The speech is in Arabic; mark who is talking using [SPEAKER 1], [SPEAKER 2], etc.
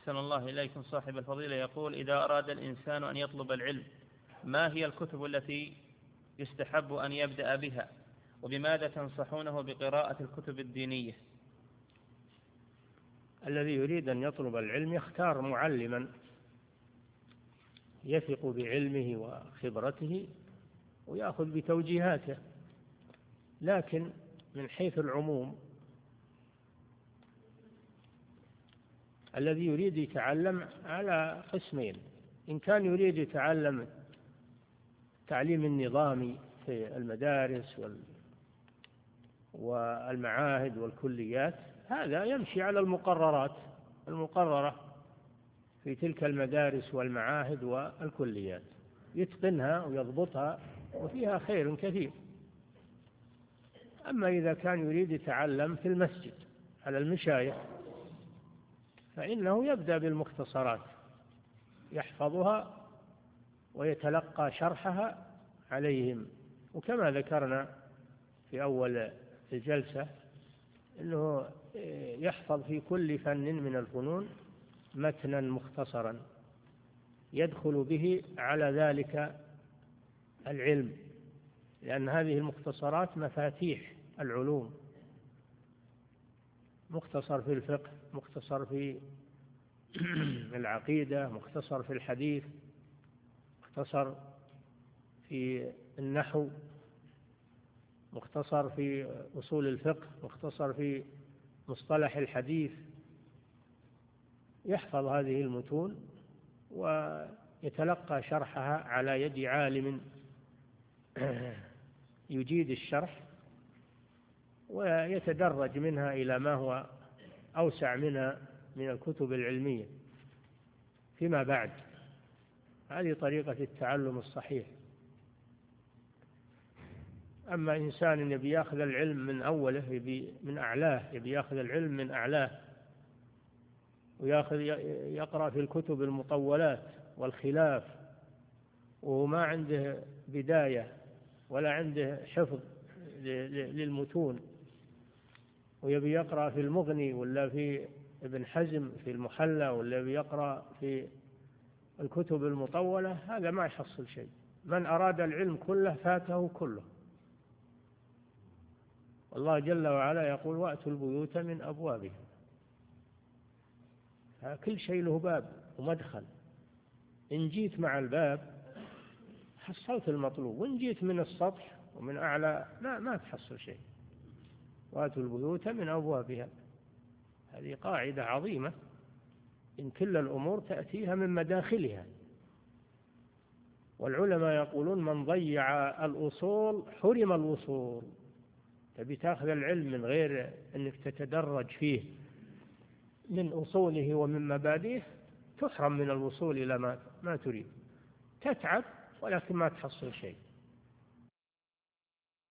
[SPEAKER 1] أحسن الله إليكم. صاحب الفضيلة يقول: إذا أراد الإنسان أن يطلب العلم ما هي الكتب التي يستحب أن يبدأ بها، وبماذا تنصحونه بقراءة الكتب الدينية؟
[SPEAKER 2] الذي يريد أن يطلب العلم يختار معلما يثق بعلمه وخبرته ويأخذ بتوجيهاته، لكن من حيث العموم الذي يريد يتعلم على قسمين: إن كان يريد يتعلم تعليم النظامي في المدارس والمعاهد والكليات، هذا يمشي على المقررات المقررة في تلك المدارس والمعاهد والكليات، يتقنها ويضبطها وفيها خير كثير. أما إذا كان يريد يتعلم في المسجد على المشايخ فإنه يبدأ بالمختصرات، يحفظها ويتلقى شرحها عليهم. وكما ذكرنا في أول الجلسة أنه يحفظ في كل فن من الفنون متنا مختصرا يدخل به على ذلك العلم، لأن هذه المختصرات مفاتيح العلوم: مختصر في الفقه، مختصر في العقيدة، مختصر في الحديث، مختصر في النحو، مختصر في أصول الفقه، مختصر في مصطلح الحديث. يحفظ هذه المتون ويتلقى شرحها على يد عالم يجيد الشرح، ويتدرج منها إلى ما هو أوسع منها من الكتب العلمية فيما بعد. هذه طريقة التعلم الصحيح. أما إنسان يبي يأخذ العلم من أوله، يبي من أعلاه، يبي يأخذ العلم من أعلاه يقرأ في الكتب المطولات والخلاف وما عنده بداية ولا عنده حفظ للمتون، ويبي يقرأ في المغني ولا في ابن حزم في المحلى ولا يبي يقرأ في الكتب المطولة، هذا ما يحصل شيء. من أراد العلم كله فاته كله. والله جل وعلا يقول: وأتوا البيوت من أبوابها. كل شيء له باب ومدخل. إن جيت مع الباب حصلت المطلوب، وإن جيت من السطح ومن أعلى ما تحصل شيء. وأتوا البيوت من أبوابها، هذه قاعدة عظيمة، إن كل الأمور تأتيها من مداخلها. والعلماء يقولون: من ضيع الأصول حرم الوصول. تبي تأخذ العلم من غير أنك تتدرج فيه من أصوله ومن مبادئه، تحرم من الوصول إلى ما تريد. تتعب ولكن ما تحصل شيء.